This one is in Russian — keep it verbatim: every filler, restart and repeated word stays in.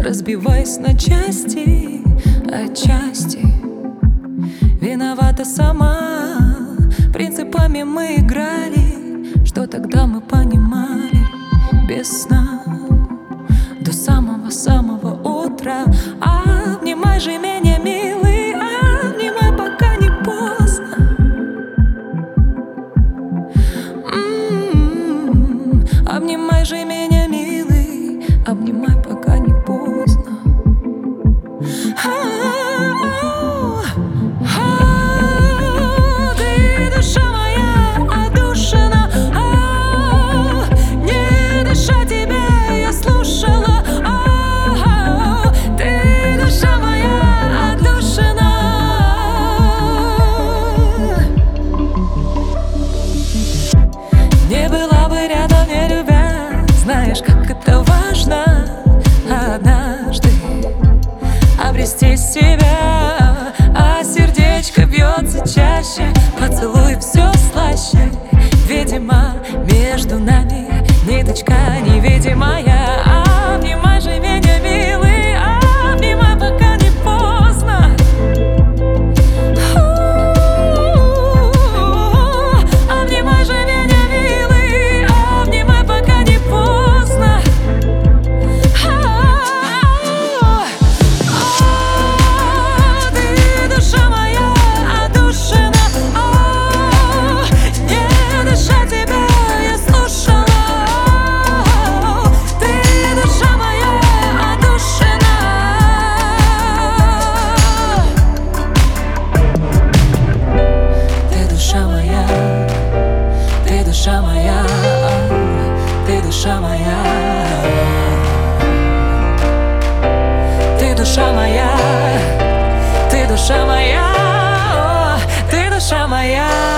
разбиваясь на части, отчасти виновата сама. Принципами мы играли, что тогда мы понимали без сна до самого-самого утра. Обнимай же меня, милый, обнимай, пока не поздно. М-м-м, обнимай же меня, милый, обнимай, пока не поздно. Ты душа моя отдушина, не дыша тебя я слушала. Ты душа моя отдушина. Не была бы рядом, не любя, знаешь, как это важно однажды обрести себя, а сердечко бьется чаще, поцелуй все слаще. Видимо, между нами ниточка невидимая. Обнимай же меня, милый, обнимай, пока не поздно. Обнимай же меня, милый, обнимай, пока не поздно. Душа моя, ты душа моя, ты душа моя, ты душа моя, ты душа моя.